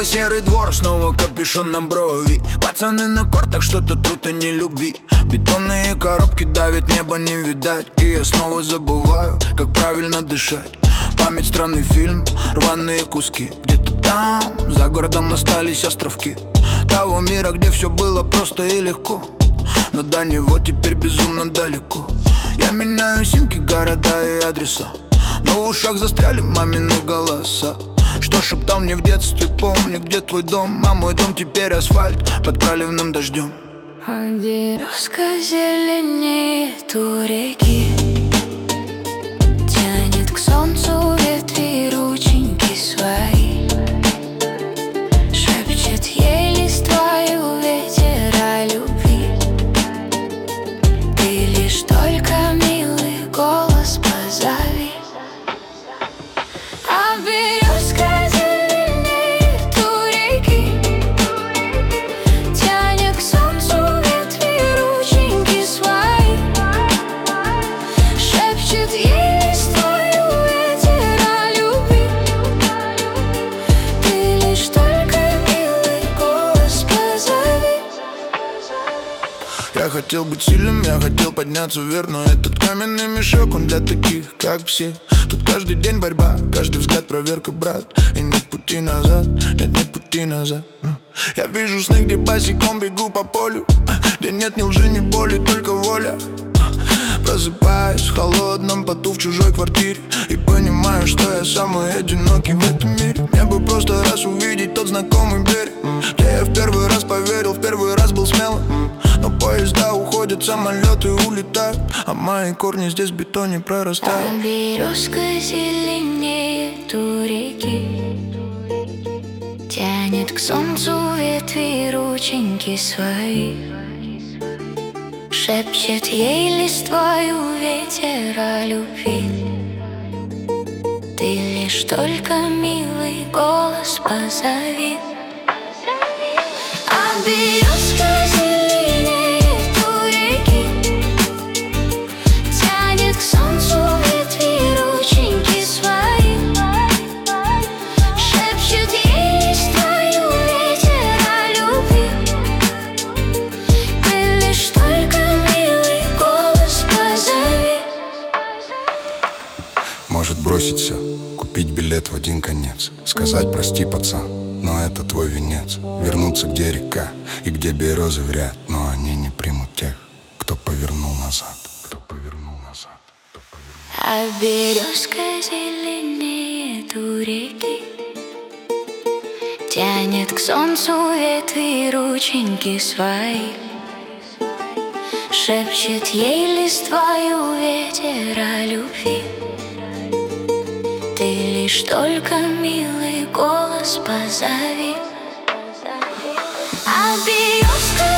серый двор, снова капюшон на брови. Пацаны на кортах, что-то тут и не любви. Бетонные коробки давят, небо не видать. И я снова забываю, как правильно дышать. Память странный фильм, рваные куски. Где-то там, за городом остались островки того мира, где все было просто и легко. Но до него теперь безумно далеко. Я меняю симки, города и адреса, но в ушах застряли мамины голоса, что шептал мне в детстве: помни, где твой дом. А мой дом теперь асфальт под проливным дождем. А березка зеленеет у реки, тянет к солнцу ветви рученьки свои, шепчет ей листвою ветер о любви. Ты лишь только милый голос позови. А березка зеленеет у реки, тянет к солнцу ветви рученьки свои, шепчет ей листвою ветер о любви. Ты лишь только милый голос позови. Я хотел быть сильным, я хотел подняться вверх, но этот каменный мешок, он для таких, как все. Тут каждый день борьба, каждый взгляд проверка, брат. И нет пути назад, нет пути назад. Я вижу сны, где босиком бегу по полю, где нет ни лжи, ни боли, только воля. Просыпаюсь в холодном поту в чужой квартире и понимаю, что я самый одинокий в этом мире. Мне бы просто раз увидеть тот знакомый берег, где я в первый раз поверил, в первый раз был смелым. Но поезда уходят, самолеты улетают, а мои корни здесь в бетоне прорастают. А березка зеленеет у реки, тянет к солнцу ветви рученьки свои, шепчет ей листвою ветер о любви. Ты лишь только милый голос позови. А березка зеленеет у реки, тянет к солнцу ветви рученьки свои, шепчет ей листвою ветер о любви. Ты лишь только милый голос позови. Может бросить все, купить билет в один конец, сказать: прости, пацан, но это твой венец. Вернуться, где река и где березы в ряд, но они не примут тех, кто повернул назад. Кто повернул назад. А березка зеленеет у реки, тянет к солнцу ветви рученьки свои, шепчет ей листвою ветер о любви. Ты лишь только милый голос позови. А березка